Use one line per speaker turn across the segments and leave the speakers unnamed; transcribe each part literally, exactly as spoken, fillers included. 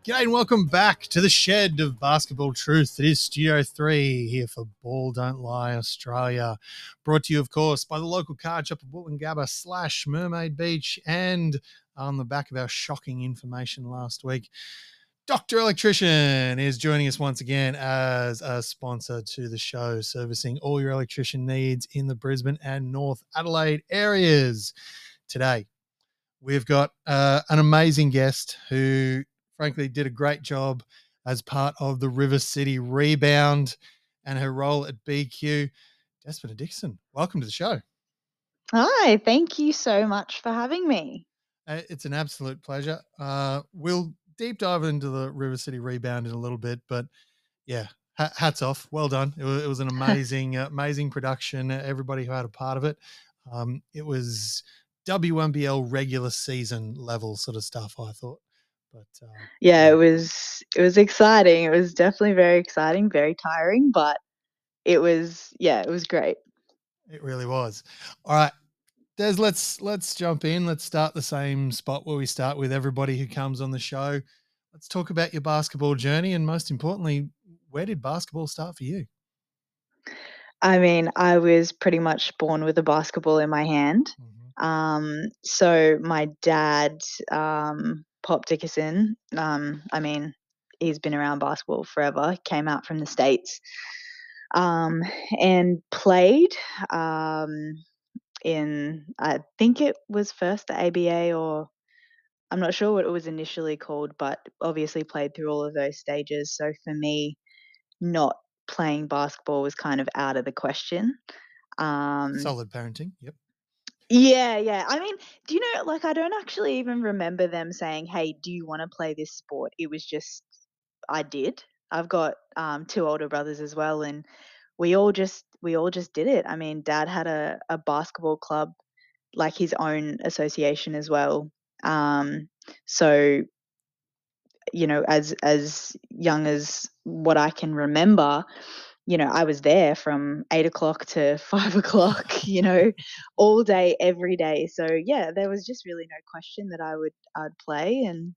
G'day and welcome back to the shed of basketball truth. It is Studio three here for Ball Don't Lie Australia. Brought to you, of course, by the local card shop of Woolloongabba slash Mermaid Beach, and on the back of our shocking information last week, Doctor Electrician is joining us once again as a sponsor to the show, servicing all your electrician needs in the Brisbane and North Adelaide areas. Today, we've got uh, an amazing guest who frankly did a great job as part of the River City Rebound and her role at B Q. Despina Dixon, welcome to the show.
Hi, thank you so much for having me.
Uh, it's an absolute pleasure. Uh, we'll deep dive into the River City Rebound in a little bit, but yeah, ha- hats off. Well done. It was, it was an amazing, uh, amazing production. Everybody who had a part of it. Um, it was W N B L regular season level sort of stuff, I thought. But uh,
yeah, it was it was exciting. It was definitely very exciting, very tiring, but it was yeah, it was great.
It really was. All right, Des, let's let's jump in. Let's start the same spot where we start with everybody who comes on the show. Let's talk about your basketball journey, and most importantly, where did basketball start for you?
I mean, I was pretty much born with a basketball in my hand.
Mm-hmm.
Um, so my dad, um, Pop Dickerson, um, I mean, he's been around basketball forever. Came out from the States, um, and played. Um, in I think it was first the A B A, or I'm not sure what it was initially called, but obviously played through all of those stages. So for me, not playing basketball was kind of out of the question. Um,
Solid parenting. Yep.
yeah, yeah. I mean, do you know, like, I don't actually even remember them saying, "Hey, do you want to play this sport?" It was just, I did. I've got um, two older brothers as well, and we all just we all just did it. I mean, Dad had a, a basketball club, like his own association as well. Um, so you know, as as young as what I can remember, you know, I was there from eight o'clock to five o'clock, you know, all day, every day. So yeah, there was just really no question that I would I'd play, and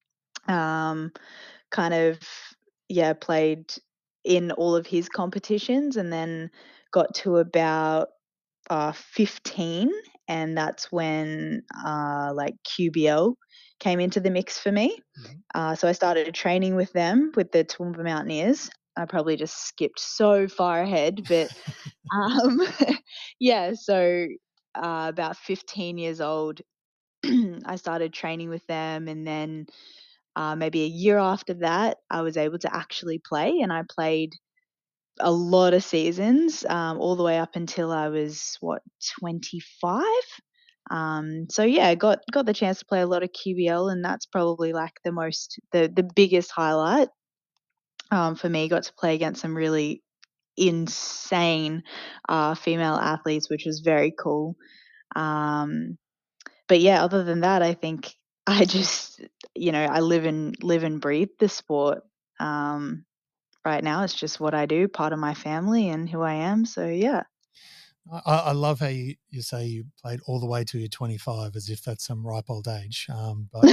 um, kind of yeah, played in all of his competitions, and then got to about uh, fifteen, and that's when uh, like Q B L came into the mix for me.
Mm-hmm.
Uh, so I started training with them, with the Toowoomba Mountaineers. I probably just skipped so far ahead, but um, yeah. So uh, about fifteen years old, I started training with them, and then uh, maybe a year after that, I was able to actually play, and I played a lot of seasons, um, all the way up until I was what twenty-five. Um, so yeah, I got got the chance to play a lot of Q B L, and that's probably like the most the the biggest highlight um, for me. Got to play against some really insane uh, female athletes, which was very cool. Um, but yeah, other than that, I think I just you know I live and live and breathe the sport. Um, right now, it's just what I do, part of my family and who I am. So yeah.
I, I love how you, you say you played all the way till you're twenty-five, as if that's some ripe old age. Um, but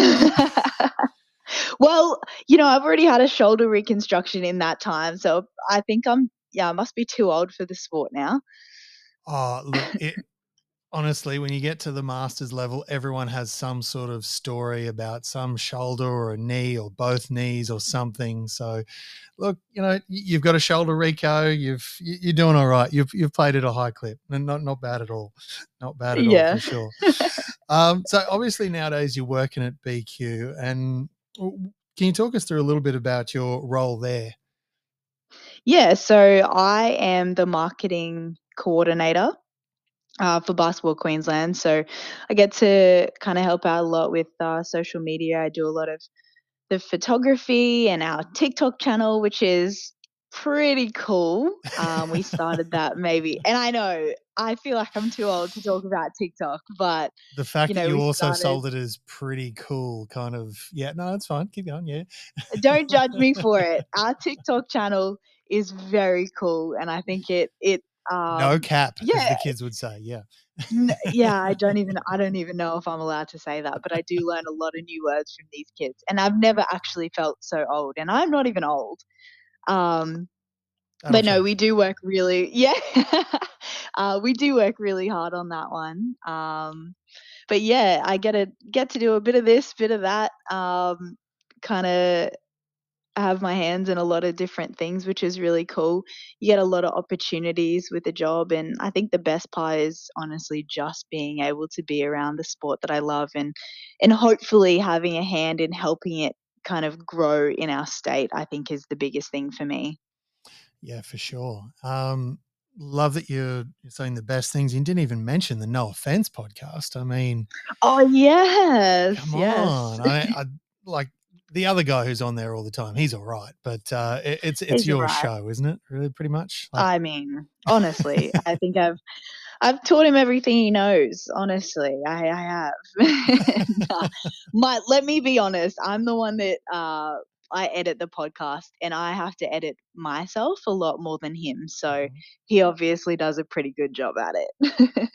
well, you know, I've already had a shoulder reconstruction in that time, so I think I'm yeah, I must be too old for the sport now.
oh, look, it, honestly, when you get to the masters level, everyone has some sort of story about some shoulder or a knee or both knees or something. So, look, you know, you've got a shoulder reco. You've you're doing all right. You've you've played at a high clip, and not not bad at all, not bad at all
Yeah.
for sure. Um, so obviously nowadays you're working at B Q, and can you talk us through a little bit about your role there?
Yeah, so I am the marketing coordinator uh, for Basketball Queensland. So I get to kind of help out a lot with uh, social media. I do a lot of the photography and our TikTok channel, which is pretty cool. Um, we started that maybe, and I know I feel like I'm too old to talk about TikTok, but
The fact
you
that
know,
you
we
also
started.
sold it as pretty cool, kind of, yeah, no, it's fine. Keep going. Yeah.
Don't judge me for it. Our TikTok channel is very cool, and I think it it
No
um
cap, as
yeah,
the kids would say. Yeah.
N yeah, I don't even I don't even know if I'm allowed to say that, but I do learn a lot of new words from these kids, and I've never actually felt so old, and I'm not even old. Um,
That'll
but no,
change.
we do work really yeah, uh, we do work really hard on that one. Um, but yeah, I get to get to do a bit of this, bit of that, um, kinda have my hands in a lot of different things, which is really cool. You get a lot of opportunities with the job, and I think the best part is honestly just being able to be around the sport that I love and and hopefully having a hand in helping it kind of grow in our state, I think is the biggest thing for me.
Yeah, for sure. Um, love that you're, you're saying the best things. You didn't even mention the No Offense podcast. I mean,
Oh, yes,
come
yes.
on. I, I like the other guy who's on there all the time. He's all right, but uh, it, it's it's
He's
your
right.
show, isn't it? Really, pretty much. Like,
I mean, honestly, I think I've I've taught him everything he knows, honestly. I I have. Nah, my let me be honest, I'm the one that, uh, I edit the podcast, and I have to edit myself a lot more than him, so
Mhm.
he obviously does a pretty good job at it.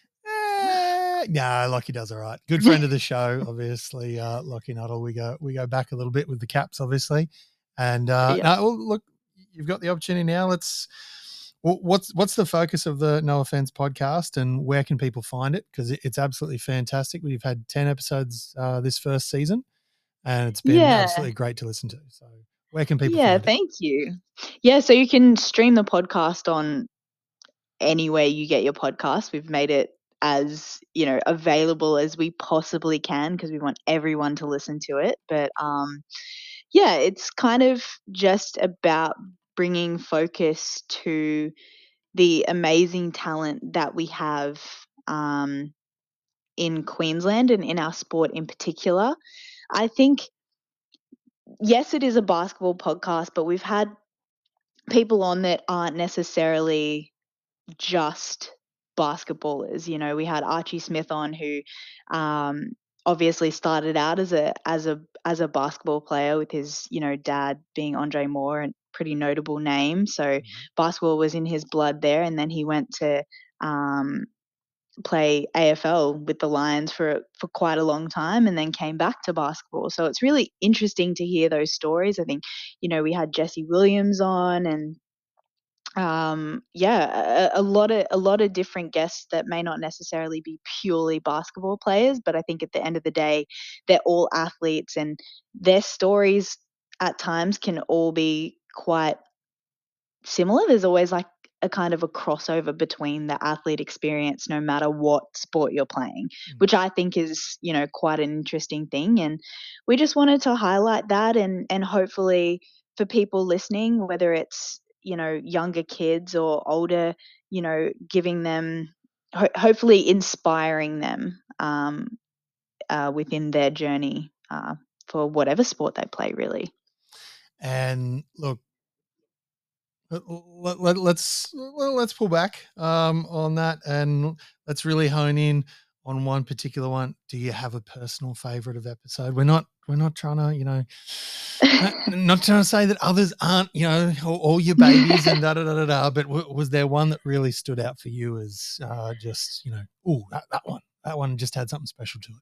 Eh, no, Lockie does all right. Good friend of the show, obviously. Uh, Lockie Nuttall. We go we go back a little bit with the Caps, obviously. And uh,
Yeah.
no, well, look, you've got the opportunity now. Let's. wh- What's what's the focus of the No Offense podcast, and where can people find it? Because it, it's absolutely fantastic. We've had ten episodes uh, this first season, and it's been
Yeah.
absolutely great to listen to. So, where can people
Yeah,
find it?
thank you. Yeah, so you can stream the podcast on any way you get your podcast. We've made it as, you know, available as we possibly can because we want everyone to listen to it. But um, yeah, it's kind of just about bringing focus to the amazing talent that we have um, in Queensland and in our sport in particular. I think, yes, it is a basketball podcast, but we've had people on that aren't necessarily just basketballers. You know, we had Archie Smith on who um, obviously started out as a as a as a basketball player with his, you know, dad being Andre Moore, and pretty notable name. So
Mhm.
basketball was in his blood there, and then he went to um, play A F L with the Lions for for quite a long time, and then came back to basketball. So it's really interesting to hear those stories. I think, you know, we had Jesse Williams on, and um yeah, a, a lot of a lot of different guests that may not necessarily be purely basketball players, but I think at the end of the day they're all athletes, and their stories at times can all be quite similar. There's always like a kind of a crossover between the athlete experience no matter what sport you're playing,
Mm.
which I think is, you know, quite an interesting thing. And we just wanted to highlight that, and and hopefully for people listening, whether it's, you know, younger kids or older, you know, giving them ho- hopefully inspiring them um, uh, within their journey uh, for whatever sport they play, really.
And look, let, let, let, let's well, let's pull back um, on that, and let's really hone in on one particular one. Do you have a personal favorite of episode? We're not we're not trying to, you know, uh, not trying to say that others aren't, you know, all, all your babies and da da da da da. But w- was there one that really stood out for you as uh, just, you know, oh, that, that one, that one just had something special to it?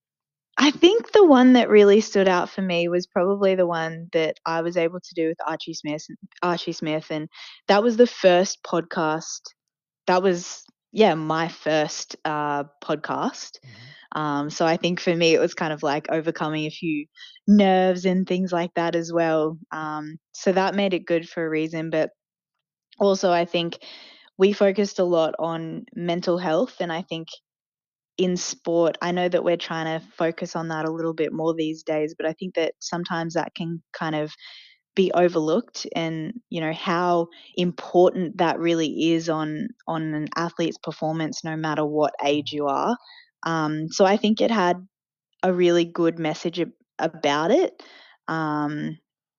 I think the one that really stood out for me was probably the one that I was able to do with Archie Smith Archie Smith, and that was the first podcast. That was, yeah, my first uh, podcast.
Mhm.
Um, so I think for me it was kind of like overcoming a few nerves and things like that as well. Um, so that made it good for a reason, but also I think we focused a lot on mental health, and I think in sport, I know that we're trying to focus on that a little bit more these days, but I think that sometimes that can kind of be overlooked, and, you know, how important that really is on on an athlete's performance no matter what age you are. Um, so I think it had a really good message ab- about it. Um,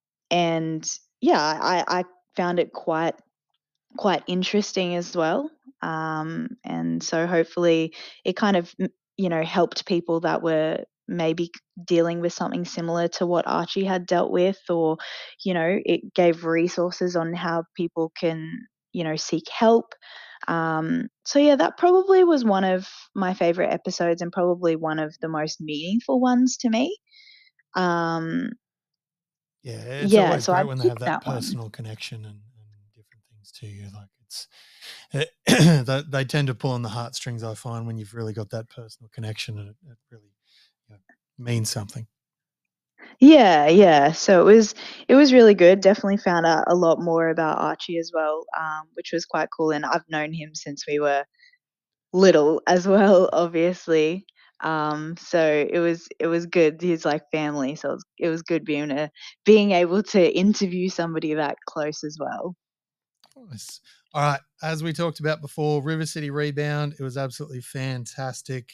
and yeah, I, I found it quite quite interesting as well. Um, and so hopefully it kind of, m- you know, helped people that were maybe dealing with something similar to what Archie had dealt with, or, you know, it gave resources on how people can, you know, seek help. Um, so yeah, that probably was one of my favorite episodes and probably one of the most meaningful ones to me. Um,
Yeah, it's
yeah,
always
so
great
I'd
when they
pick
have that
that one.
personal connection and, and different things to you. Like it's they, they tend to pull on the heartstrings. I find when you've really got that personal connection, and it, it really you know, means something.
Yeah, yeah. So it was it was really good. Definitely found out a lot more about Archie as well, um, which was quite cool. And I've known him since we were little as well, obviously. Um, so it was it was good. He's like family, so it was, it was good being a being able to interview somebody that close as well.
Nice. All right, as we talked about before, River City Rebound. It was absolutely fantastic.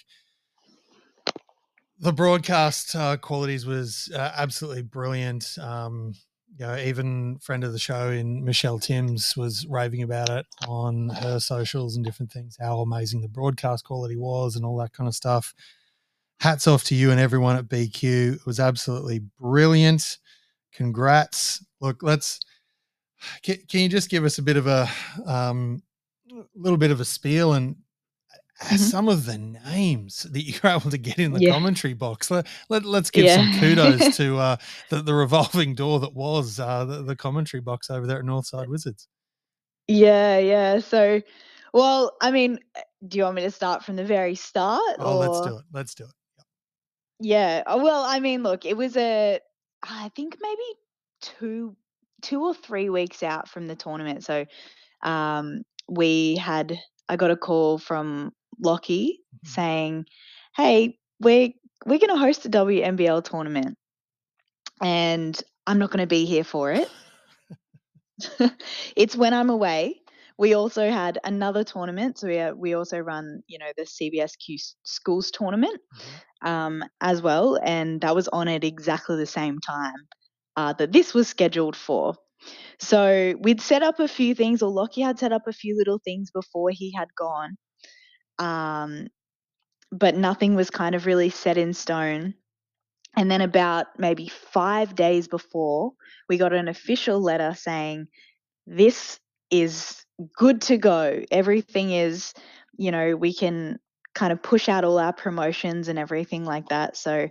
The broadcast uh, qualities was uh, absolutely brilliant. Um, you know, even friend of the show in Michelle Timms was raving about it on her socials and different things, how amazing the broadcast quality was and all that kind of stuff. Hats off to you and everyone at B Q. It was absolutely brilliant. Congrats. Look, let's can, can you just give us a bit of a um, little bit of a spiel and
Mhm.
some of the names that you're able to get in the
Yeah,
commentary box. Let, let, let's give some kudos
yeah.
to uh, the, the revolving door that was uh, the, the commentary box over there at Northside Wizards.
Yeah, yeah. So, well, I mean, uh, do you want me to start from the very start
Oh, let's
or?
do it. Let's do it.
Yeah. uh, Well, I mean, look, it was a, I think maybe two, two or three weeks out from the tournament. So, um, we had, I got a call from Lockie
Mhm.
saying, "Hey, we're we're going to host a W N B L tournament, and I'm not going to be here for it. It's when I'm away." We also had another tournament, so we uh, we also run, you know, the C B S Q s- schools tournament
Mhm.
um, as well, and that was on at exactly the same time uh, that this was scheduled for. So we'd set up a few things, or Lockie had set up a few little things before he had gone, um, but nothing was kind of really set in stone. And then about maybe five days before, we got an official letter saying this is good to go. Everything is, you know, we can kind of push out all our promotions and everything like that. So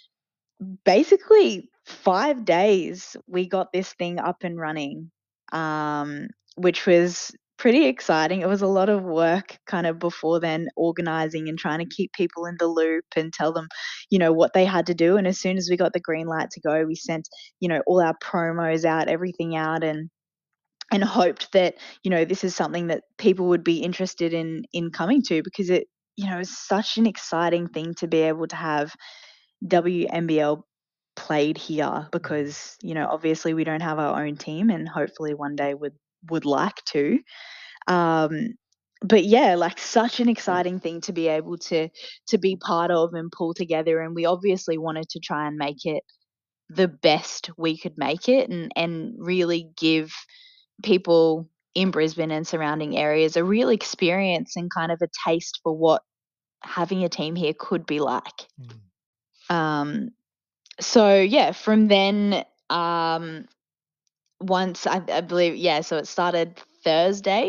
basically, five days we got this thing up and running, um, which was pretty exciting. It was a lot of work kind of before then, organizing and trying to keep people in the loop and tell them, you know, what they had to do. And as soon as we got the green light to go, we sent, you know, all our promos out, everything out, and and hoped that, you know, this is something that people would be interested in in coming to, because it, you know, is such an exciting thing to be able to have W N B L played here,
Mhm.
because, you know, obviously we don't have our own team and hopefully one day would would like to. Um but yeah, like such an exciting thing to be able to to be part of and pull together, and we obviously wanted to try and make it the best we could make it, and and really give people in Brisbane and surrounding areas a real experience and kind of a taste for what having a team here could be like.
Mm.
Um so yeah, from then, um, once I, I believe, yeah, so it started Thursday.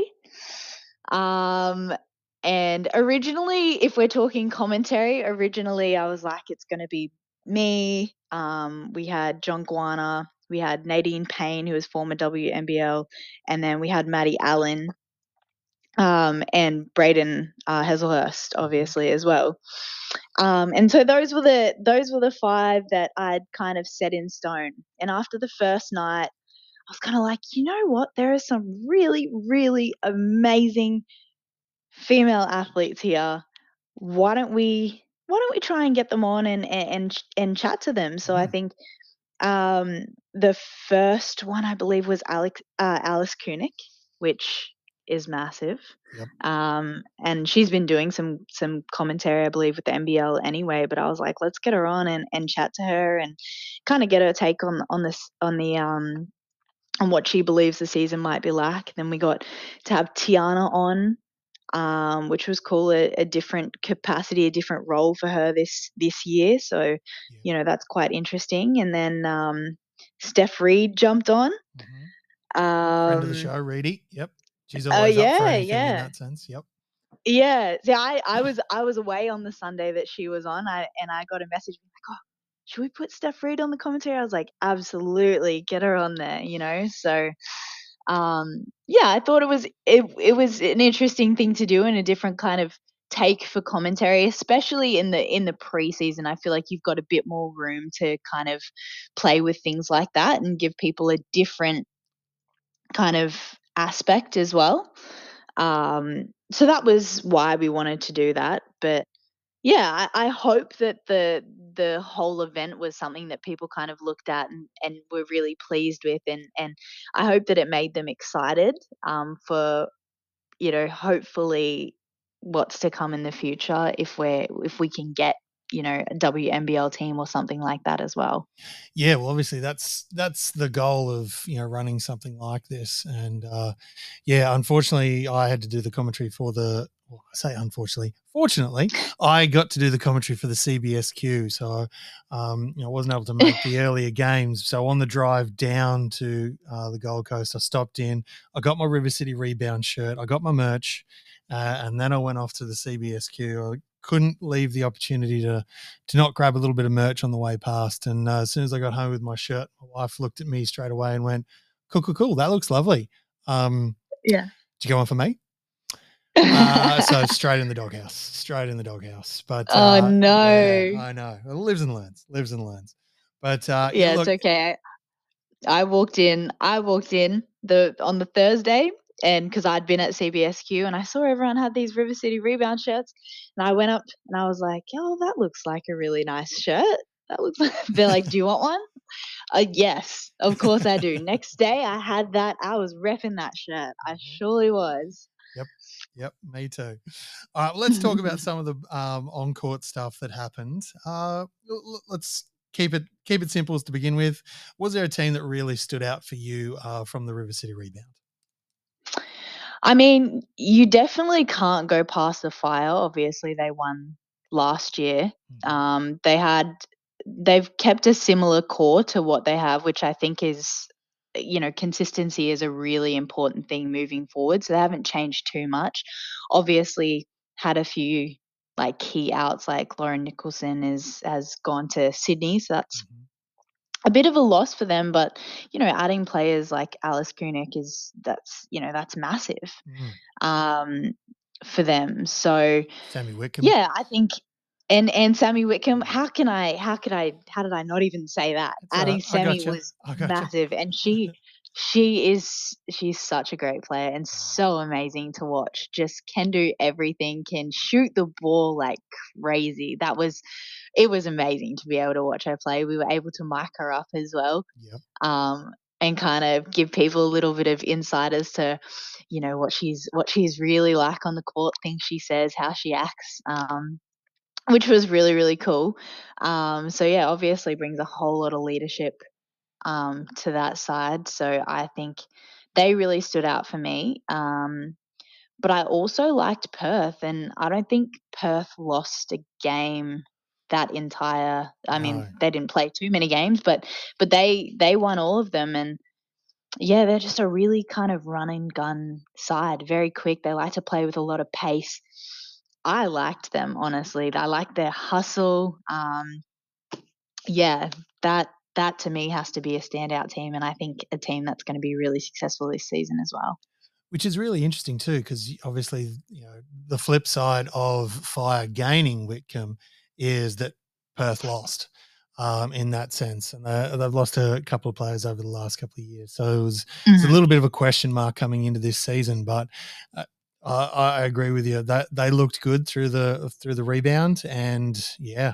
Um, and originally, if we're talking commentary, originally I was like, it's going to be me. Um, we had John Guana, we had Nadine Payne, who was former W N B L, and then we had Maddie Allen, um, and Braden uh, Hazelhurst,
Mhm.
obviously as well. Um, and so those were the those were the five that I'd kind of set in stone. And after the first night, I was kind of like, you know what? There are some really, really amazing female athletes here. Why don't we why don't we try and get them on and and and, and chat to them? So I
Mhm.
think um, the first one I believe was Alex uh, Alice Kunick, which is massive.
Yep.
Um, and she's been doing some some commentary, I believe, with the N B L anyway. But I was like, let's get her on and, and chat to her and kind of get her take on on this on the um on what she believes the season might be like. Then we got to have Tiana on, um, which was cool, a, a different capacity, a different role for her this this year. So,
Yeah.
you know, that's quite interesting. And then um, Steph Reed jumped on.
Mhm. Friend of the
Um,
show, Reedy. Yep. She's
Oh
always up for
yeah,
anything in
yeah.
that sense. Yep.
Yeah. See, I I was I was away on the Sunday that she was on, I and I got a message like, "Oh, should we put Steph Reed on the commentary?" I was like, "Absolutely, get her on there," you know? So, um, yeah, I thought it was it it was an interesting thing to do and a different kind of take for commentary, especially in the in the preseason. I feel like you've got a bit more room to kind of play with things like that and give people a different kind of aspect as well. Um, so that was why we wanted to do that. But yeah, I, I hope that the the whole event was something that people kind of looked at and, and were really pleased with, and and I hope that it made them excited um, for you know hopefully what's to come in the future if we're if we can get you know a W N B L team or something like that as well.
Yeah, well, obviously that's that's the goal of you know running something like this, and uh, yeah, unfortunately, I had to do the commentary for the. Well, I say unfortunately, fortunately, I got to do the commentary for the C B S Q, so um, you know, I wasn't able to make the earlier games. So on the drive down to uh, the Gold Coast, I stopped in. I got my River City Rebound shirt. I got my merch, uh, and then I went off to the C B S Q. I couldn't leave the opportunity to to not grab a little bit of merch on the way past. And uh, as soon as I got home with my shirt, my wife looked at me straight away and went, "Cool, cool, cool. That looks lovely. Um,
Yeah.
did you go on for me?" Uh, so straight in the doghouse, straight in the doghouse. But
Oh
uh, yeah,
no.
I know. It lives and learns, lives and learns. But uh, yeah,
Yeah, it's
look,
okay. I walked in. I walked in the on the Thursday, and because I'd been at C B S Q and I saw everyone had these River City Rebound shirts, and I went up and I was like, "Oh, that looks like a really nice shirt. That looks." Like, they're like, "Do you want one?" Uh, yes, of course I do. Next day, I had that. I was repping that shirt. I surely was.
Yep. Yep. Me too. All right. Let's talk about some of the um, on court stuff that happened. Uh, l- l- let's keep it keep it simple to begin with. Was there a team that really stood out for you uh, from the River City Rebound?
I mean, you definitely can't go past the Fire. Obviously, they won last year.
Mhm.
Um, they had they've kept a similar core to what they have, which I think is you know consistency is a really important thing moving forward. So they haven't changed too much. Obviously, had a few like key outs, like Lauren Nicholson is has gone to Sydney, so that's
Mhm.
a bit of a loss for them, but you know, adding players like Alice Kunik is that's you know that's massive
Mm.
um, for them. So
Sammy Whitcomb.
yeah, I think and and Sammy Whitcomb. How can I? How could I? How did I not even say that?
That's all right.
Adding
I
Sammy
got you.
was
I got you.
massive, and she she is she's such a great player and so amazing to watch. Just can do everything. Can shoot the ball like crazy. That was it was amazing to be able to watch her play. We were able to mic her up as well,
Yep.
um, and kind of give people a little bit of insight as to, you know, what she's what she's really like on the court, things she says, how she acts, um, which was really really cool. Um, so yeah, obviously brings a whole lot of leadership um, to that side. So I think they really stood out for me. Um, but I also liked Perth, and I don't think Perth lost a game that entire. I mean,
No.
they didn't play too many games, but but they they won all of them, and yeah, they're just a really kind of run and gun side, very quick. They like to play with a lot of pace. I liked them honestly. I like their hustle. Um, yeah, that that to me has to be a standout team, and I think a team that's going to be really successful this season as well.
Which is really interesting too, because obviously, you know, the flip side of Fire gaining Whitcomb is that Perth lost um, in that sense, and they, they've lost a couple of players over the last couple of years. So it was it's a
Mhm.
little bit of a question mark coming into this season, but uh, I, I agree with you that they looked good through the through the rebound, and yeah,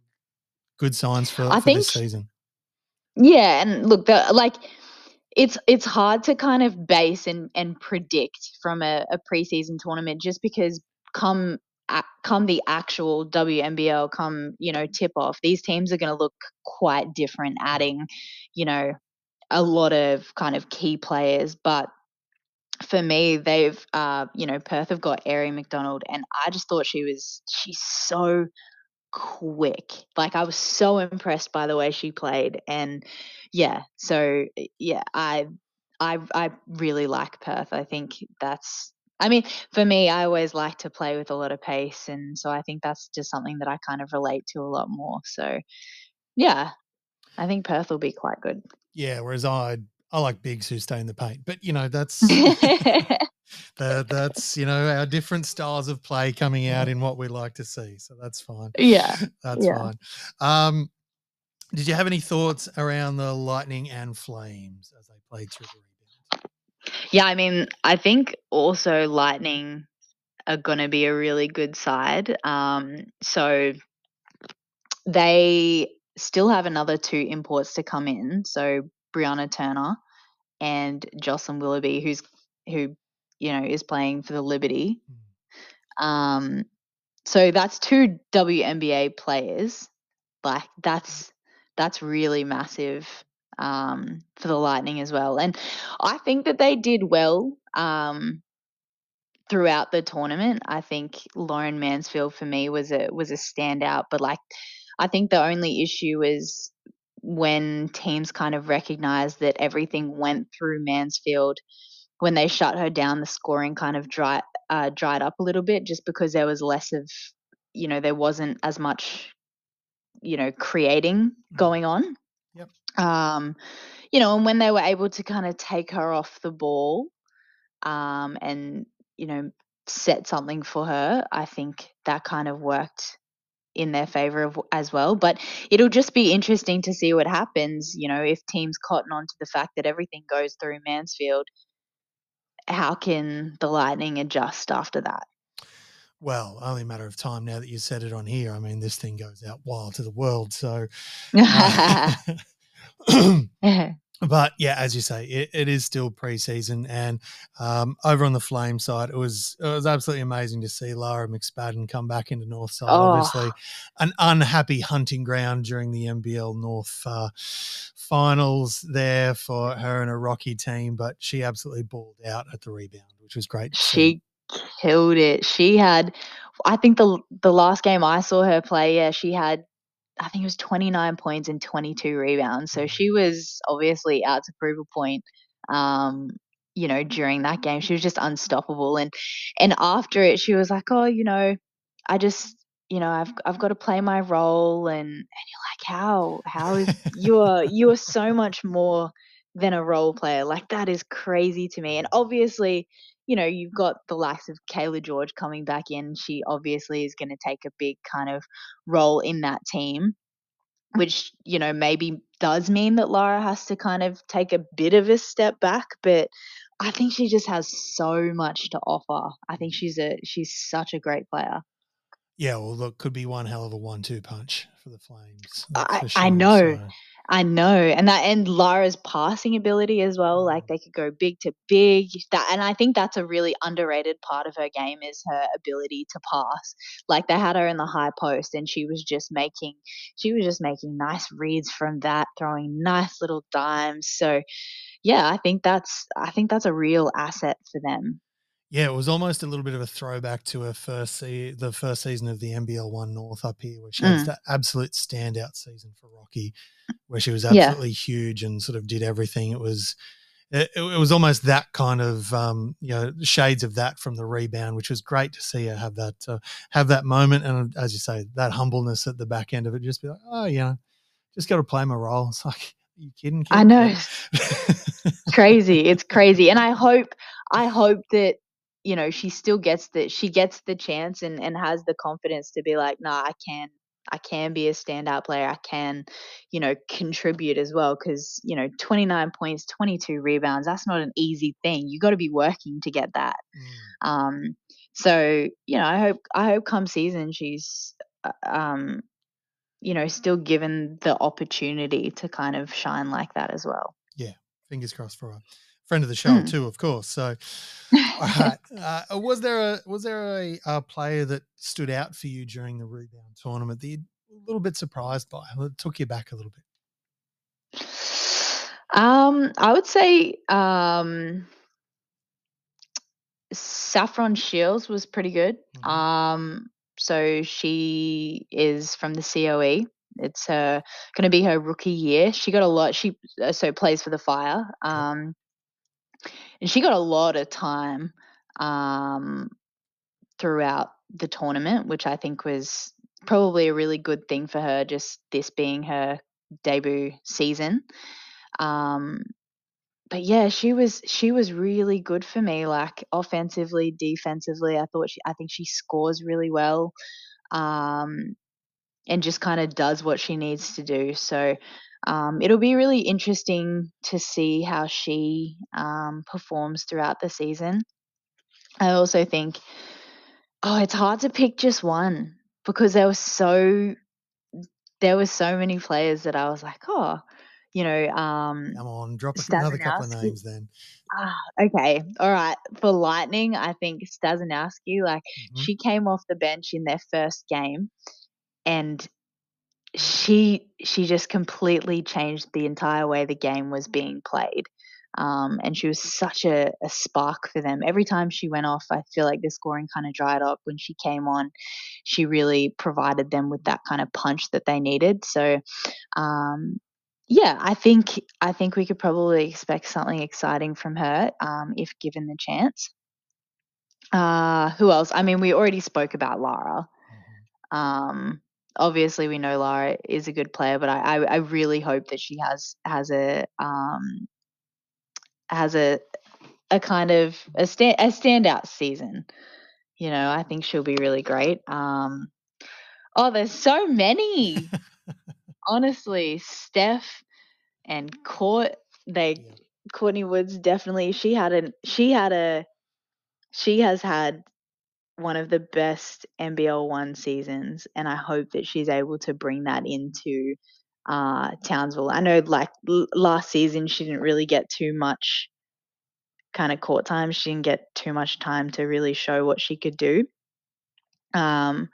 good signs for
I
for this
think
season.
yeah, and look, the like it's it's hard to kind of base and and predict from a, a preseason tournament just because come a- come the actual W N B L come you know tip off these teams are going to look quite different adding you know a lot of kind of key players but for me they've uh you know Perth have got Ari McDonald and I just thought she was she's so quick. Like I was so impressed by the way she played and yeah, so yeah, I I I really like Perth. I think that's I mean, for me, I always like to play with a lot of pace, and so I think that's just something that I kind of relate to a lot more. So, yeah, I think Perth will be quite good.
Yeah, whereas I I like bigs who stay in the paint, but you know that's that that's you know our different styles of play coming out in what we like to see, so that's fine.
Yeah,
That's
yeah.
fine. Um, did you have any thoughts around the Lightning and Flames as they played through the rebound?
Yeah, I mean, I think also Lightning are gonna be a really good side. Um, so they still have another two imports to come in. So Brianna Turner and Jocelyn Willoughby, who's who you know is playing for the Liberty. Um, so that's two W N B A players. Like that's that's really massive um, for the Lightning as well. And I think that they did well um, throughout the tournament. I think Lauren Mansfield for me was a was a standout, but like I think the only issue is when teams kind of recognized that everything went through Mansfield. When they shut her down, the scoring kind of dry, uh, dried up a little bit just because there was less of, you know, there wasn't as much, you know, creating going on.
Yep.
Um, you know, and when they were able to kind of take her off the ball um, and, you know, set something for her, I think that kind of worked in their favor of, as well. But it'll just be interesting to see what happens, you know, if teams cotton on to the fact that everything goes through Mansfield. How can the Lightning adjust after that?
Well, only a matter of time now that you said it on here. I mean, this thing goes out wild to the world. So, uh, but yeah, as you say, it, it is still preseason, and um, over on the Flame side, it was it was absolutely amazing to see Lara McSpadden come back into Northside.
Oh,
Obviously, an unhappy hunting ground during the N B L North uh, finals there for her and a Rocky team, but she absolutely balled out at the rebound, which was great to see.
she killed it. She had, I think the the last game I saw her play, yeah, she had, I think it was twenty-nine points and twenty-two rebounds. So she was obviously out to prove a point. Um, you know, during that game, she was just unstoppable. And and after it, she was like, "Oh, you know, I just, you know, I've I've got to play my role." And and you're like, "How? How is you are you are so much more than a role player. Like that is crazy to me." And obviously, you know, you've got the likes of Kayla George coming back in. She obviously is going to take a big kind of role in that team, which, you know, maybe does mean that Lara has to kind of take a bit of a step back, but I think she just has so much to offer. I think she's a she's such a great player.
Yeah, well, look, could be one hell of a one-two punch for the Flames, that's
I
for
I
sure.
know.
So,
I know. And that and Lara's passing ability as well, like they could go big to big. That and I think that's a really underrated part of her game is her ability to pass. Like they had her in the high post and she was just making she was just making nice reads from that, throwing nice little dimes. So yeah, I think that's I think that's a real asset for them.
yeah, it was almost a little bit of a throwback to her first se- the first season of the N B L One North up here, where she had
Mm,
that absolute standout season for Rocky, where she was
yeah.
absolutely huge and sort of did everything. It was it, it was almost that kind of um, you know shades of that from the rebound, which was great to see her have that uh, have that moment, and as you say, that humbleness at the back end of it, just be like, oh, you know, just got to play my role. It's like, are you kidding,
I
kid?
know.
But
Crazy. It's crazy. And I hope I hope that, you know, she still gets the she gets the chance and and has the confidence to be like, "Nah, I can I can be a standout player. I can, you know, contribute as well." Because you know, twenty-nine points, twenty-two rebounds, that's not an easy thing. You got to be working to get that.
mm,
Um so, you know, I hope I hope come season she's uh, um you know, still given the opportunity to kind of shine like that as well.
yeah, fingers crossed for her. Friend of the show
Mm.
too, of course. So, all right. Uh, was there a was there a, a player that stood out for you during the rebound tournament that you're a little bit surprised by? That took you back a little bit.
Um, I would say um, Saffron Shields was pretty good.
Mm-hmm.
Um, so she is from the C O E. It's her going to be her rookie year. She got a lot. She uh, so plays for the Fire.
Yep.
Um, And she got a lot of time um, throughout the tournament, which I think was probably a really good thing for her, just this being her debut season. Um, but yeah, she was she was really good for me, like offensively, defensively. I thought she I think she scores really well. Um, and just kind of does what she needs to do. So um, it'll be really interesting to see how she um, performs throughout the season. I also think, oh, it's hard to pick just one because there was so there were so many players that I was like, oh, you know, um,
Come on, drop a, another couple of
Stazanowski.
names then.
Ah, okay, all right. For Lightning, I think Stazanowski, like
Mm-hmm.
she came off the bench in their first game, and she she just completely changed the entire way the game was being played. Um, and she was such a, a spark for them. Every time she went off, I feel like the scoring kind of dried up. When she came on, she really provided them with that kind of punch that they needed. So, um, yeah, I think I think we could probably expect something exciting from her um, if given the chance. Uh, who else? I mean, we already spoke about Lara.
Mm-hmm.
Um, obviously, we know Lara is a good player, but I, I, I really hope that she has has a um, has a a kind of a stand a standout season. You know, I think she'll be really great. Um, oh, there's so many. Honestly, Steph and Court, they
Yeah.
Courtney Woods definitely. She had a she had a she has had one of the best N B L one seasons, and I hope that she's able to bring that into uh, Townsville. I know, like l- last season, she didn't really get too much kind of court time. She didn't get too much time to really show what she could do. Um,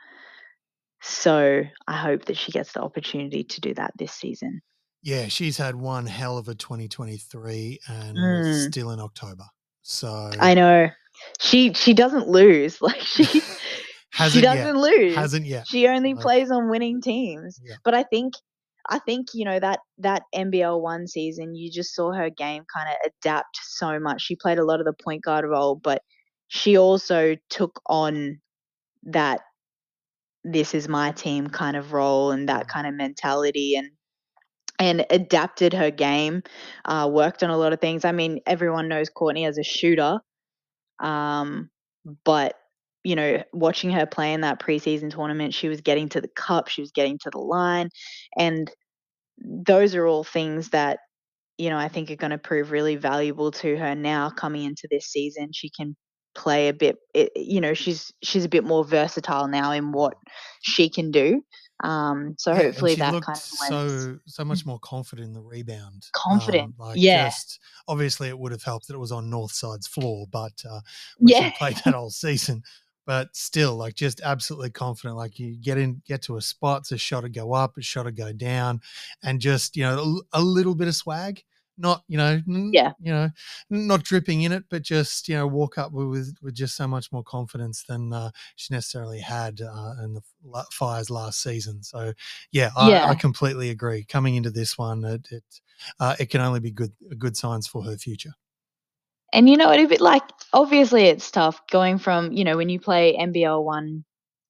so I hope that she gets the opportunity to do that this season.
Yeah, she's had one hell of a twenty twenty-three, and we're
Mm,
still in October. So
I know. She she doesn't lose. Like she she
hasn't yet.
doesn't lose.
Hasn't yet.
She only
Like,
plays on winning teams.
yeah.
But I think I think, you know, that that N B L one season, you just saw her game kind of adapt so much. She played a lot of the point guard role, but she also took on that this is my team kind of role and that kind of mentality, and and adapted her game, uh, worked on a lot of things. I mean, everyone knows Courtney as a shooter, um, but you know, watching her play in that preseason tournament, she was getting to the cup, she was getting to the line, and those are all things that, you know, I think are going to prove really valuable to her now coming into this season. She can play a bit, it, you know, she's she's a bit more versatile now in what she can do. Um, so
Yeah, and
hopefully
she
that
looked
kind of lends
so so much more confident in the rebound.
confident.
Um, like
Yeah,
just obviously it would have helped that it was on Northside's floor, but uh, which she
yeah,
played that whole season. But still, like just absolutely confident. Like you get in, get to a spot, it's a shot to go up, a shot to go down, and just you know a, a little bit of swag. Not you know n-
yeah.
you know not dripping in it, but just you know walk up with with just so much more confidence than uh, she necessarily had uh, in the Fires last season. So yeah, I, I
Yeah.
completely agree. Coming into this one, it it, uh, it can only be good good signs for her future.
And you know, it a bit like obviously it's tough going from, you know, when you play N B L one,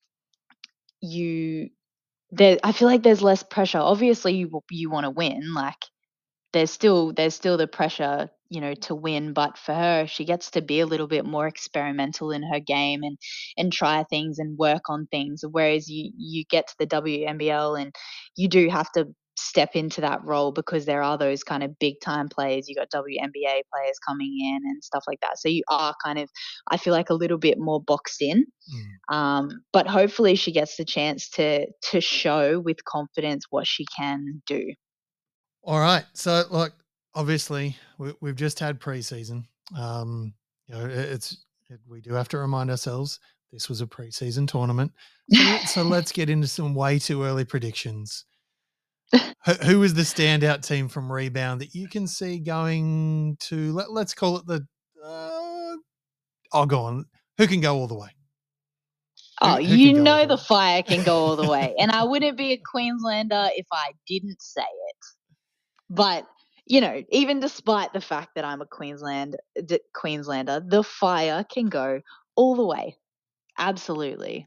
you there I feel like there's less pressure. Obviously you you want to win, like there's still there's still the pressure, you know, to win, but for her, she gets to be a little bit more experimental in her game and and try things and work on things. Whereas you you get to the W N B L and you do have to step into that role because there are those kind of big time players. You got W N B A players coming in and stuff like that. So you are kind of, I feel like, a little bit more boxed in.
Mm.
Um, but hopefully she gets the chance to to show with confidence what she can do.
All right. So, like, obviously, we, we've just had preseason. Um, you know, it, it's it, we do have to remind ourselves this was a preseason tournament. So, so let's get into some way too early predictions. Who, who is the standout team from Rebound that you can see going to? Let, let's call it the. Uh, oh, go on. Who can go all the way? Who,
Oh,
who can
you
go all
know
the
the
way?
fire can go all the way. And I wouldn't be a Queenslander if I didn't say it. But you know, even despite the fact that I'm a Queensland d- Queenslander, the fire can go all the way. Absolutely.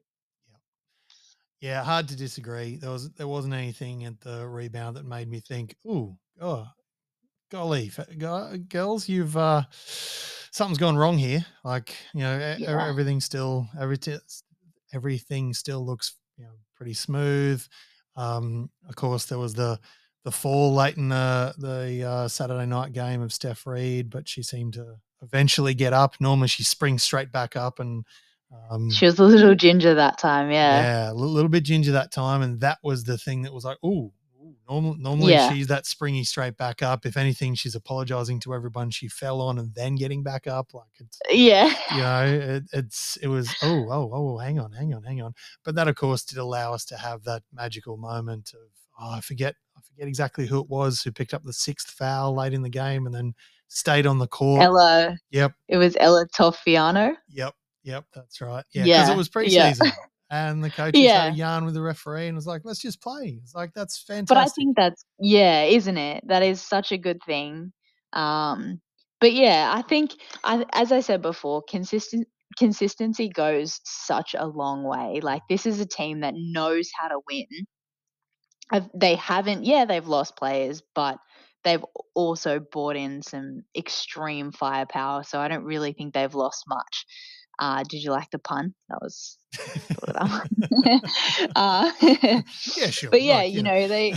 Yeah, hard to disagree. There was there wasn't anything at the rebound that made me think, "Ooh, oh, golly, f- go- girls, you've uh, something's gone wrong here." Like, you know, e- e-
Yeah.
everything still every everything still looks, you know, pretty smooth. Um, of course, there was the the fall late in the the uh, Saturday night game of Steph Reed, but she seemed to eventually get up. Normally, she springs straight back up and. Um,
She was a little ginger that time, yeah.
yeah, a little, little bit ginger that time, and that was the thing that was like, "Ooh, normal, normally
Yeah.
she's that springy straight back up. If anything, she's apologizing to everyone she fell on and then getting back up. Like it's,
Yeah.
you know, it, it's it was oh oh oh, hang on, hang on, hang on. But that, of course, did allow us to have that magical moment of oh, I forget, I forget exactly who it was who picked up the sixth foul late in the game and then stayed on the court.
Ella.
Yep.
It was Ella Toffiano.
Yep. Yep. That's right. Yeah, because it
Yeah.
was
Yeah.
preseason. And the coaches had a
Yeah.
yarn with the referee and was like, let's just play. It's like, that's
But I
fantastic.
think that's yeah, isn't it? That is such a good thing. Um, but yeah, I think I, as I said before, consistent consistency goes such a long way. Like this is a team that knows how to win. I've, they haven't, yeah, they've lost players, but they've also brought in some extreme firepower. So I don't really think they've lost much. Uh, did you like the pun? That was thought of that one. uh,
Yeah, sure.
but yeah,
Like, you
you
know.
know they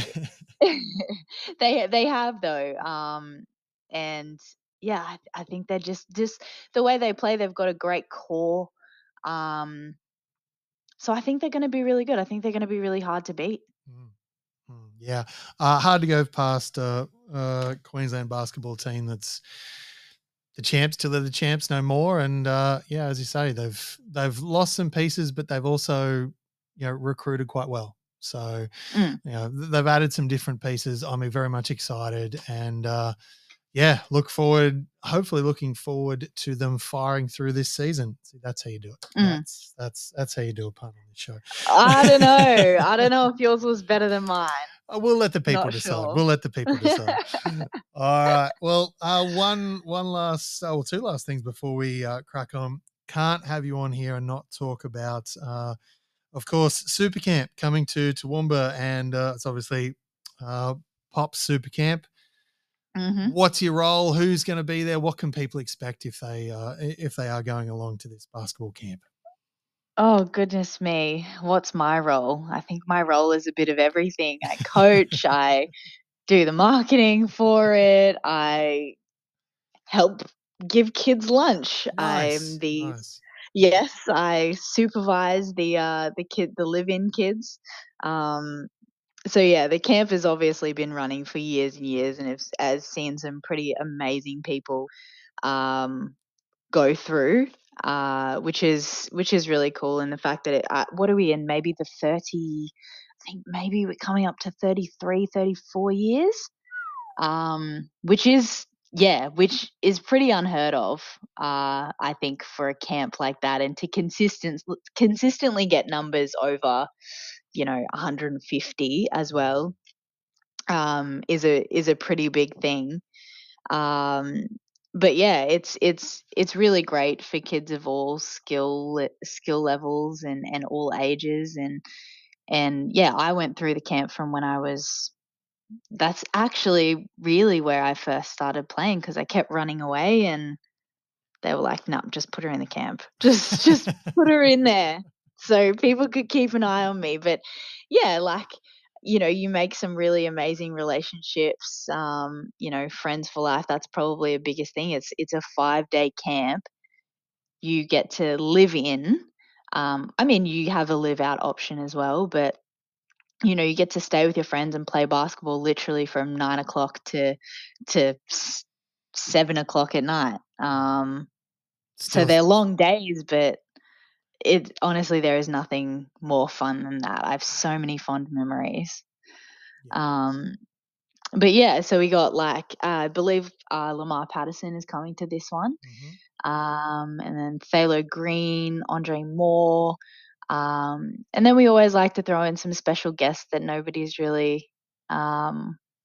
they they have though, um, and yeah, I, I think they're just just the way they play. They've got a great core, um, so I think they're going to be really good. I think they're going to be really hard to beat.
Mm, mm, yeah. Uh, hard to go past a uh, uh, Queensland basketball team that's the champs till they're the champs no more. And uh, yeah, as you say, they've they've lost some pieces, but they've also, you know, recruited quite well. So,
Mm.
you know, they've added some different pieces. I'm very much excited and uh, yeah, look forward, hopefully looking forward to them firing through this season. See, that's how you do it.
Mm.
That's that's that's how you do a pun on the show.
I don't know. I don't know if yours was better than mine.
Uh, we'll let the people
Not
decide.
sure.
We'll let the people decide. All right. Well, uh, one one last, uh, well, two last things before we uh, crack on. Can't have you on here and not talk about, uh, of course, Super Camp coming to Toowoomba, and uh, it's obviously uh, Pop's Super Camp.
Mm-hmm.
What's your role? Who's going to be there? What can people expect if they uh, if they are going along to this basketball camp?
Oh, goodness me. What's my role? I think my role is a bit of everything. I coach, I do the marketing for it, I help give kids lunch. I'm
Nice,
the
nice.
yes, I supervise the uh the kid the live-in kids. Um so yeah, the camp has obviously been running for years and years and it's has seen some pretty amazing people um go through, uh, which is which is really cool. And the fact that it, uh, what are we in? Maybe the thirty. I think maybe we're coming up to thirty three, thirty four years, um, which is yeah, which is pretty unheard of. Uh, I think for a camp like that, and to consistent consistently get numbers over, you know, one hundred fifty as well, um, is a is a pretty big thing. Um, but yeah, it's it's it's really great for kids of all skill le- skill levels and and all ages and and yeah, I went through the camp from when I was that's actually really where I first started playing because I kept running away and they were like, "No, just put her in the camp. Just just put her in there." So people could keep an eye on me. But yeah, like, you know, you make some really amazing relationships, um, you know, friends for life. That's probably a biggest thing. It's it's a five-day camp. You get to live in. Um, I mean, you have a live out option as well, but you know, you get to stay with your friends and play basketball literally from nine o'clock to to s- seven o'clock at night. Um, so
Still,
they're long days, but it honestly there is nothing more fun than that. I have so many fond memories.
yeah.
Um, but yeah, so we got like uh, I believe uh, Lamar Patterson is coming to this one,
Mm-hmm.
um, and then Thalo Green, Andre Moore, um, and then we always like to throw in some special guests that nobody's really um,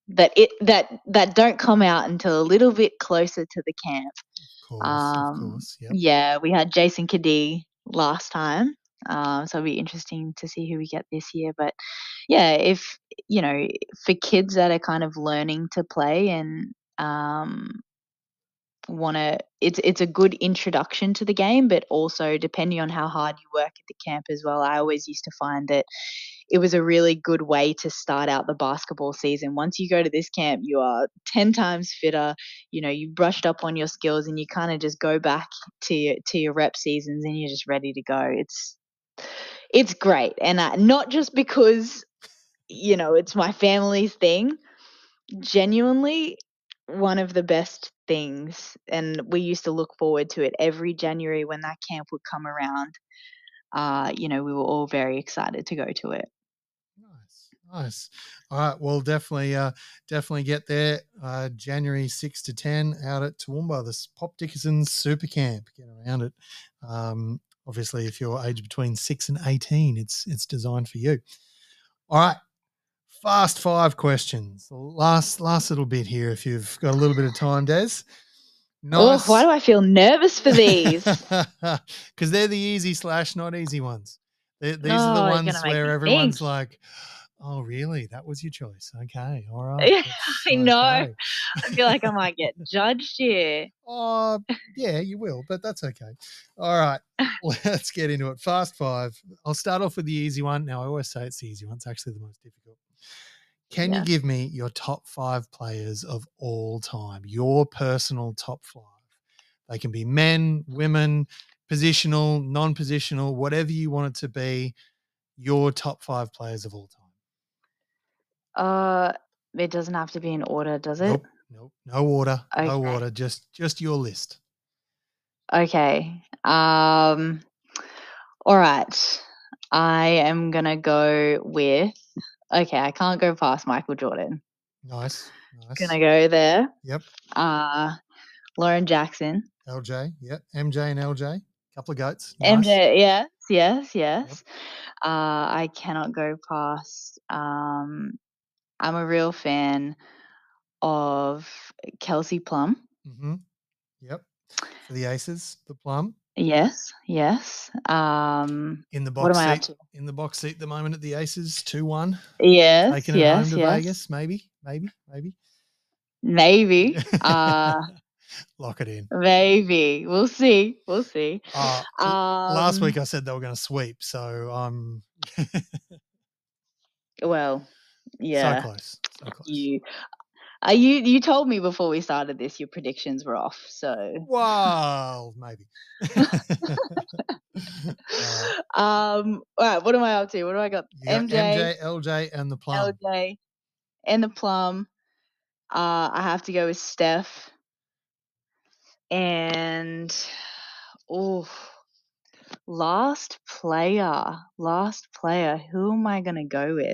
that it that that don't come out until a little bit closer to the camp.
Of course, of
Um,
course. Yep.
yeah, we had Jason Kadee last time, um, so it'll be interesting to see who we get this year. But yeah, if you know, for kids that are kind of learning to play and um, want to, it's it's a good introduction to the game, but also depending on how hard you work at the camp as well. I always used to find that it was a really good way to start out the basketball season. Once you go to this camp, you are ten times fitter. You know, you brushed up on your skills, and you kind of just go back to your to your rep seasons, and you're just ready to go. It's it's great, and uh, not just because you know it's my family's thing. Genuinely, one of the best things, and we used to look forward to it every January when that camp would come around. Uh, you know, we were all very excited to go to it.
Nice, nice. All right, well, definitely, uh, definitely get there. Uh, January six to ten out at Toowoomba, this Pop Dickinson Super Camp. Get around it. Um, obviously, if you're aged between six and eighteen, it's it's designed for you. All right, fast five questions. Last last little bit here, if you've got a little bit of time, Des.
Oh, why
Nice,
do I feel nervous for these?
because they're the easy slash not easy ones. They- These are the
Oh, you're
ones
gonna make
where
me think.
everyone's like, "Oh, really? That was your choice? Okay, all right,
Yeah,
that's
I know.
okay."
I feel like I might get judged here.
Oh, yeah, you will, but that's okay. All right, let's get into it. Fast five. I'll start off with the easy one. Now, I always say it's the easy one. It's actually the most difficult. Can you
Yeah.
give me your top five players of all time? Your personal top five. They can be men, women, positional, non-positional, whatever you want it to be. Your top five players of all time.
Uh, it doesn't have to be in order, does it?
Nope, nope, no order, no
Okay.
order. Just, just your list.
Okay. Um. All right. I am gonna go with. Okay, I can't go past Michael Jordan.
Nice, nice.
Gonna go there.
Yep.
Uh, Lauren Jackson.
L J. Yep. M J and L J. Couple of goats. Nice.
M J. Yes. Yes. Yes.
Yep.
Uh, I cannot go past. Um, I'm a real fan of Kelsey Plum.
Mm-hmm. Yep. For the Aces, the Plum.
Yes, yes. Um,
In the
what
box
am I up
seat.
to?
In the box seat at the moment at the Aces, two one.
Yes,
Taking it home
yes,
to
yes.
Vegas, maybe, maybe, maybe.
Maybe. Uh,
Lock it in.
maybe. We'll see. We'll see.
Uh,
Um,
last week I said they were going to sweep, so I'm
well,
so
yeah.
close, so close.
You, uh, you, you told me before we started this your predictions were off. So,
Wow, maybe. uh,
um, all right. What am I up to? What do I got?
you got
M J,
M J, L J, and the Plum.
L J, and the Plum. Uh, I have to go with Steph. And oh, last player, last player. Who am I gonna go with?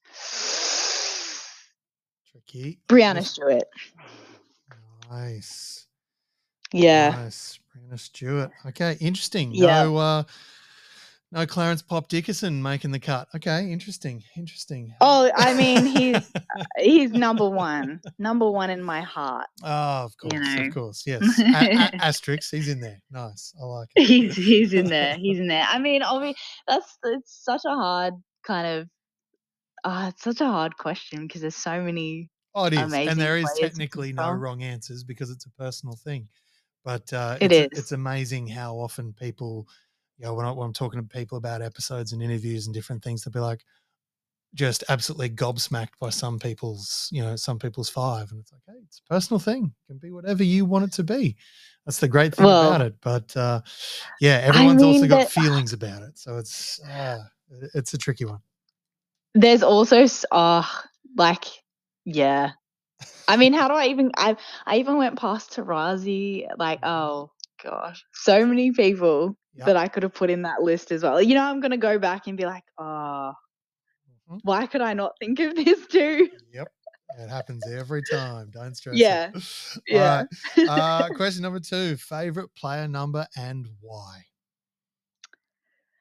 Tricky.
Brianna Stewart.
Nice.
Yeah.
Nice. Brianna Stewart. Okay, interesting.
Yeah.
No, uh, no Clarence Pop Dickinson making the cut. Okay, interesting. Interesting.
Oh, I mean, he's he's number one, number one in my heart.
Oh, of course,
You know.
of course, yes. A- a- asterisk, he's in there. Nice, I like it.
he's he's in there. He's in there. I mean, obviously, that's it's such a hard kind of. Uh, it's such a hard question because there's so many.
Oh, it is,
Amazing
and there is
players to
technically
choose
no
from.
wrong answers because it's a personal thing. But uh,
It
it's
is.
it's amazing how often people, you know, when, I, when I'm talking to people about episodes and interviews and different things, they'll be like, just absolutely gobsmacked by some people's, you know, some people's five. And it's like, hey, it's a personal thing. It can be whatever you want it to be. That's the great thing
Well,
about it. But uh, yeah, everyone's
mean,
also got
that-
feelings about it. So it's uh, it's a tricky one.
There's also, s- uh, like, yeah. I mean, how do I even, I I even went past Tarazi, like, oh, gosh. So many people
Yep.
that I could have put in that list as well. You know, I'm going to go back and be like, oh,
Mhm.
why could I not think of this too?
Yep. It happens every time. Don't stress
Yeah.
it.
Yeah.
All right. Uh, question number two, favorite player number and why?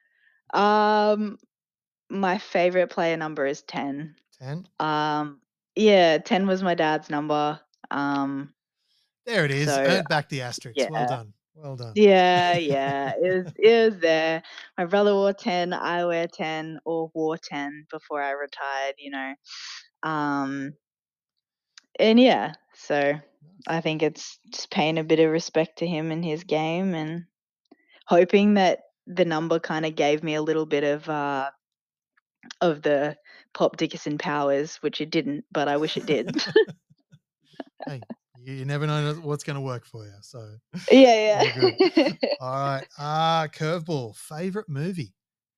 Um, my favorite player number is ten.
ten.
Um, Yeah, ten was my dad's number. Um,
There it is.
so
Earned back the asterisk. Well
yeah.
done. Well done.
Yeah, yeah. It was it was there. My brother wore ten, I wear ten or wore ten before I retired, you know. Um, and yeah, so
Nice.
I think it's just paying a bit of respect to him and his game and hoping that the number kind of gave me a little bit of uh of the Pop Dickerson powers, which it didn't, but I wish it did.
Hey, you, you never know what's going to work for you. So
Yeah,
all good.
yeah.
All right. Uh, curveball. Favorite movie?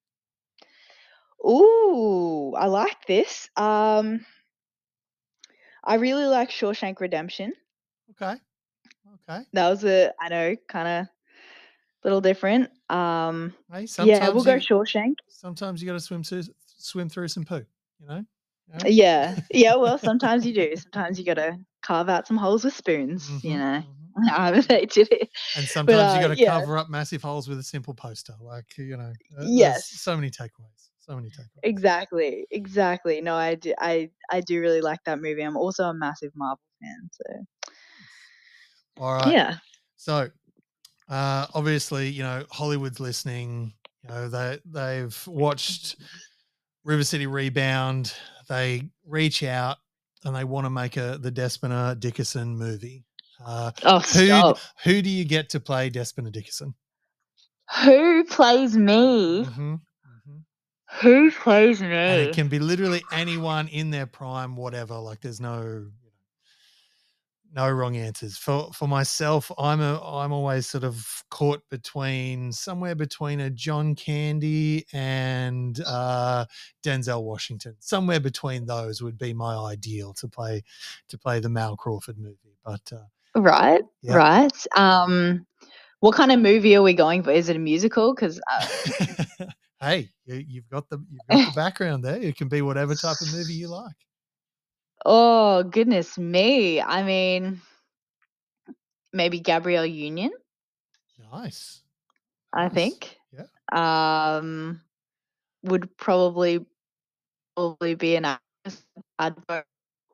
Ooh, I like this. Um, I really like Shawshank Redemption.
Okay. Okay.
That was a I know, kinda little different. Um,
Hey,
yeah, we'll
sometimes
go
you
Shawshank.
sometimes you got to swim through swim through some poo. You know. Yeah.
Yeah. Yeah, well, sometimes you do. Sometimes you gotta carve out some holes with spoons, you
Mm-hmm,
know,
mm-hmm.
however they did it.
And
But,
sometimes you
uh,
got to
yeah.
cover up massive holes with a simple poster. Like, you know, uh, there's
Yes.
so many takeaways. So many takeaways.
Exactly, exactly. No, I do I I do really like that movie. I'm also a massive Marvel fan, so
All right.
yeah.
So, uh, obviously, you know, Hollywood's listening. You know, they they've watched River City Rebound. They reach out and they want to make a the Despina Dickerson movie. Uh,
Oh,
who
stop.
who do you get to play Despina Dickerson?
Who plays me?
Mm-hmm. Mm-hmm.
Who plays
And it
me?
can be literally anyone in their prime, whatever. Like, there's no no wrong answers. For for myself, I'm a I'm always sort of caught between somewhere between a John Candy and uh, Denzel Washington. Somewhere between those would be my ideal to play to play the Mal Crawford movie. But uh,
Right,
yeah.
right. Um, what kind of movie are we going for? Is it a musical? 'Cause, uh
Hey, you, you've got the you've got the background there. It can be whatever type of movie you like.
oh, goodness me. I mean, maybe Gabrielle Union,
Nice,
I
nice.
think,
Yeah.
um, would probably probably be an actress I'd vote.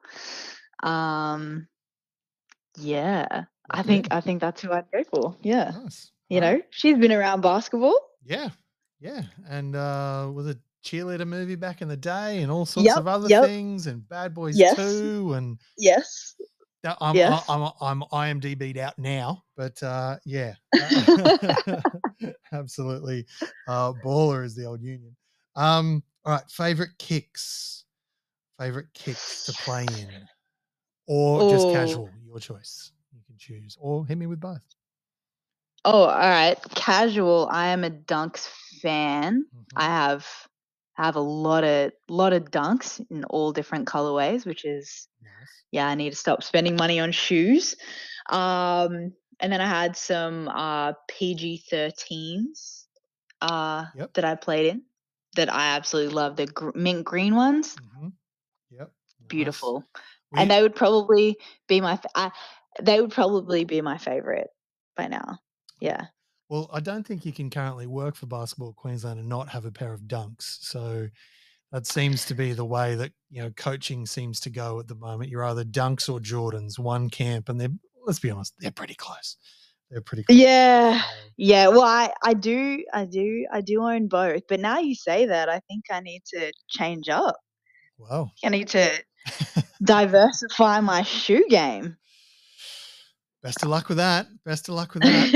Um, yeah, I
Lock it
think
in.
I think that's who I'd go for, yeah.
Nice.
You
All right.
know, she's been around basketball.
Yeah, yeah, and uh, was a cheerleader movie back in the day, and all sorts
Yep,
of other
yep,
things, and Bad Boys
yes,
Two, and
yes,
uh, I'm I-
yes.
I'm I'm IMDb'd out now, but uh, yeah, absolutely, uh, baller is the old Union. Um, all right, favorite kicks, favorite kicks to play in, or just
Oh.
casual, your choice. You can choose, or hit me with both.
Oh, alright. Casual, I am a Dunks fan. I
Hmm.
have have a lot of lot of Dunks in all different colorways, which is
Nice.
yeah, I need to stop spending money on shoes. Um, and then I had some uh P G thirteens uh
Yep.
that I played in that I absolutely love. The gr- mint green ones,
Hmm. Yep. Nice.
beautiful. And
We
they would probably be my f- I, they would probably be my favorite by now. Yeah.
Well, I don't think you can currently work for Basketball Queensland and not have a pair of dunks. So that seems to be the way that, you know, coaching seems to go at the moment. You're either dunks or Jordans, one camp, and they're, let's be honest, they're pretty close. They're pretty close.
Yeah.
So,
Yeah, well, I I do I do I do own both, but now you say that, I think I need to change up.
well,
I need to diversify my shoe game.
best of luck with that. Best of luck with that.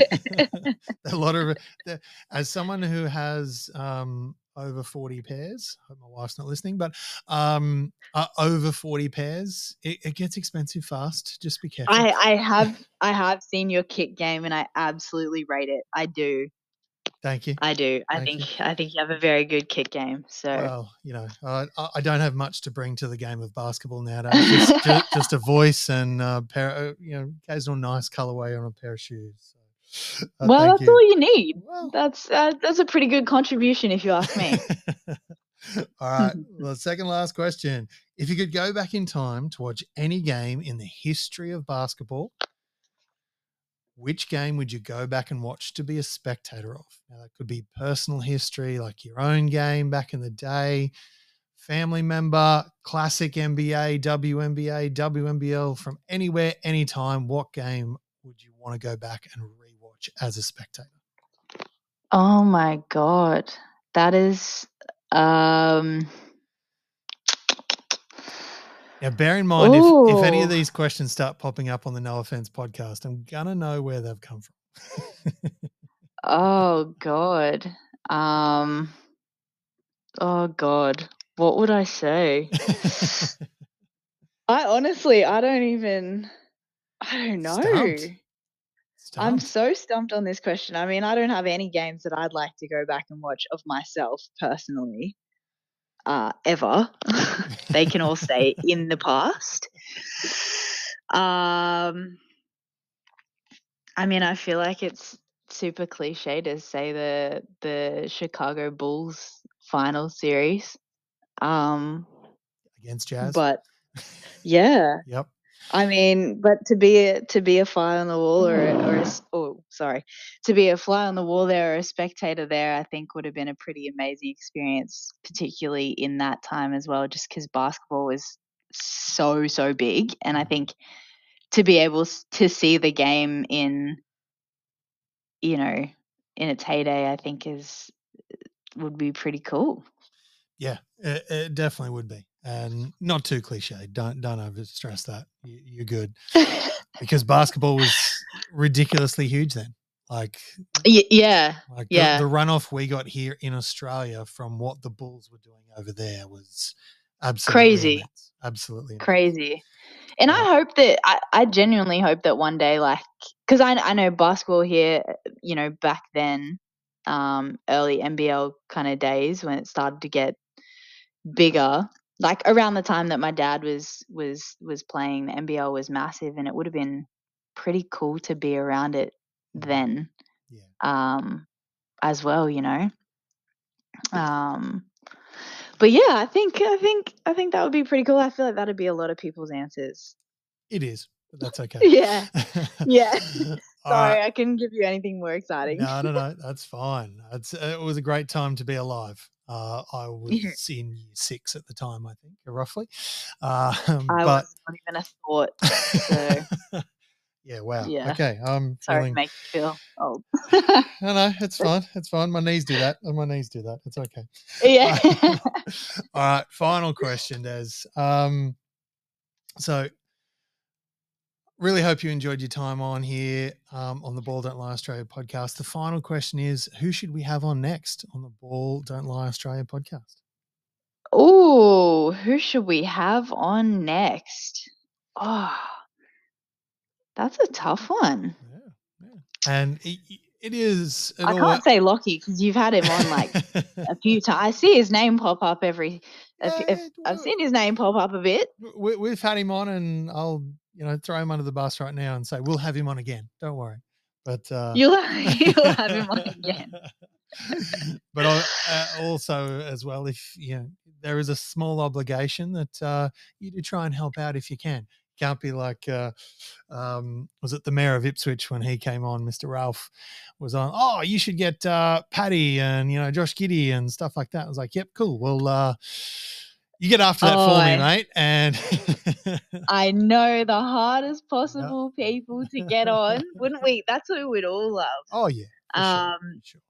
A lot of the, as someone who has um, over forty pairs. Hope my wife's not listening, but um, uh, over forty pairs, it, it gets expensive fast. Just be careful.
I I have I have seen your kick game and I absolutely rate it. I do.
Thank you.
I do. I
Thank
think
you.
I think you have a very good kick game. So
Well, you know, I, I I don't have much to bring to the game of basketball nowadays. Just just, just a voice and a pair, of, you know, occasional nice colorway on a pair of shoes. So, uh,
well,
thank
that's
you.
all you need.
Well,
That's uh, that's a pretty good contribution if you ask me.
all right. Well, second last question. If you could go back in time to watch any game in the history of basketball, which game would you go back and watch to be a spectator of? Now, that could be personal history, like your own game back in the day, family member, classic N B A, W N B A, W N B L from anywhere, anytime, what game would you want to go back and rewatch as a spectator?
Oh my God. That is um
Now, bear in mind, if, if any of
Ooh.
these questions start popping up on the No Offense podcast, I'm going to know where they've come from.
Oh God. Um oh God. What would I say? I honestly I don't even I don't know.
Stumped.
I'm
Stumped.
so stumped on this question. I mean, I don't have any games that I'd like to go back and watch of myself personally. Uh, ever. They can all stay in the past. Um, I mean, I feel like it's super cliche to say the the Chicago Bulls final series. Um,
Against Jazz.
but yeah,
Yep.
I mean, but to be a, to be a fly on the wall or a, or a s- oh sorry, to be a fly on the wall there or a spectator there, I think would have been a pretty amazing experience, particularly in that time as well, just because basketball was so so big, and I think to be able s- to see the game in you know in its heyday, I think is would be pretty cool.
Yeah, it, it definitely would be. And not too cliche. Don't don't overstress that. You, you're good. Because basketball was ridiculously huge then. Like,
Y- yeah,
like the,
yeah,
the runoff we got here in Australia from what the Bulls were doing over there was absolutely
crazy,
immense. Absolutely immense.
crazy. And
Yeah.
I hope that I, I genuinely hope that one day, like, because I I know basketball here, you know, back then, um, early N B L kind of days when it started to get bigger, like around the time that my dad was was was playing, the N B L was massive, and it would have been pretty cool to be around it then,
Yeah.
um, as well, you know. Um, but yeah, I think I think I think that would be pretty cool. I feel like that'd be a lot of people's answers.
It is, but that's okay.
Yeah. Yeah.
All right.
Sorry, I couldn't give you anything more exciting.
No, no, no. That's fine. It's, it was a great time to be alive. Uh, I was in year six at the time, I think, roughly. Um,
I
but
was not even a thought. So
yeah, wow.
yeah.
Okay, I'm
Sorry
feeling.
to make you feel old.
No, no, it's fine. It's fine. My knees do that. My knees do that. It's okay.
Yeah.
Uh, all right. Final question, Des. Um, so really hope you enjoyed your time on here um, on the Ball Don't Lie Australia podcast. The final question is, who should we have on next on the Ball Don't Lie Australia podcast?
Oh, who should we have on next? Oh, that's a tough one.
Yeah, yeah. And it, it is. It
I
always...
can't say Lockie because you've had him on like a few times. I see his name pop up every.
Yeah,
If, if, I've seen his name pop up a bit.
We, we've had him on, and I'll you know throw him under the bus right now and say we'll have him on again. Don't worry. But uh,
You'll you'll have him on again.
But I, uh, also as well, if you know, there is a small obligation that uh, you do try and help out if you can. Can't be like, uh, um, was it the mayor of Ipswich when he came on, Mister Ralph was on, oh, you should get uh, Paddy and, you know, Josh Giddey and stuff like that. I was like, yep, cool. Well, uh, you get after that
Oh,
for me,
I-
mate. And
I know the hardest possible
Yeah.
people to get on, wouldn't we? That's what we'd all love.
oh yeah, for sure,
Um,
for sure.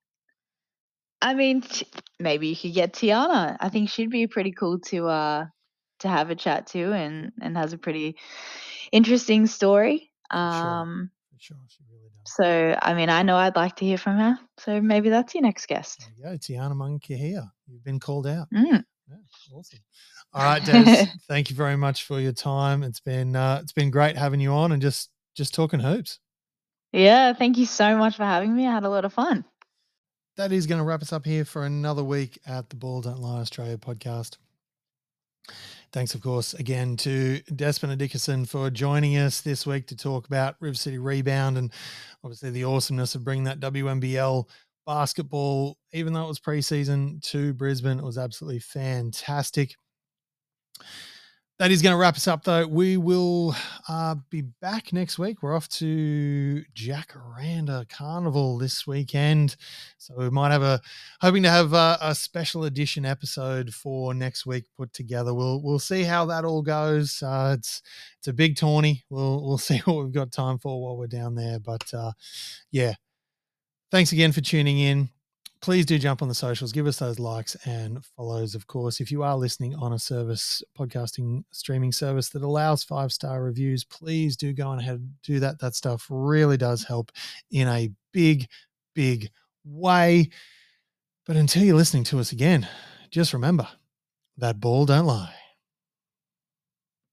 I mean, t- maybe you could get Tiana. I think she'd be pretty cool to uh to have a chat to, and and has a pretty interesting story.
For sure.
Um,
For sure, she really does.
so I mean, I know I'd like to hear from her. So maybe that's your next guest.
There you go, Tiana Munkahia. You've been called out.
Mm.
Yeah, awesome. All right, Des, thank you very much for your time. It's been uh, it's been great having you on and just just talking hoops.
Yeah, thank you so much for having me. I had a lot of fun.
That is going to wrap us up here for another week at the Ball Don't Lie Australia podcast. Thanks, of course, again to Des Dickerson for joining us this week to talk about River City Rebound and obviously the awesomeness of bringing that W N B L basketball, even though it was preseason, to Brisbane. It was absolutely fantastic. That is going to wrap us up, though. We will uh, be back next week. We're off to Jacaranda Carnival this weekend. So we might have a, hoping to have a, a special edition episode for next week put together. We'll we'll see how that all goes. Uh, it's it's a big tourney. We'll, we'll see what we've got time for while we're down there. But, uh, yeah, thanks again for tuning in. Please do jump on the socials, give us those likes and follows, of course. If you are listening on a service, podcasting streaming service that allows five-star reviews, please do go on ahead and do that. That stuff really does help in a big, big way. But until you're listening to us again, just remember, that ball don't lie.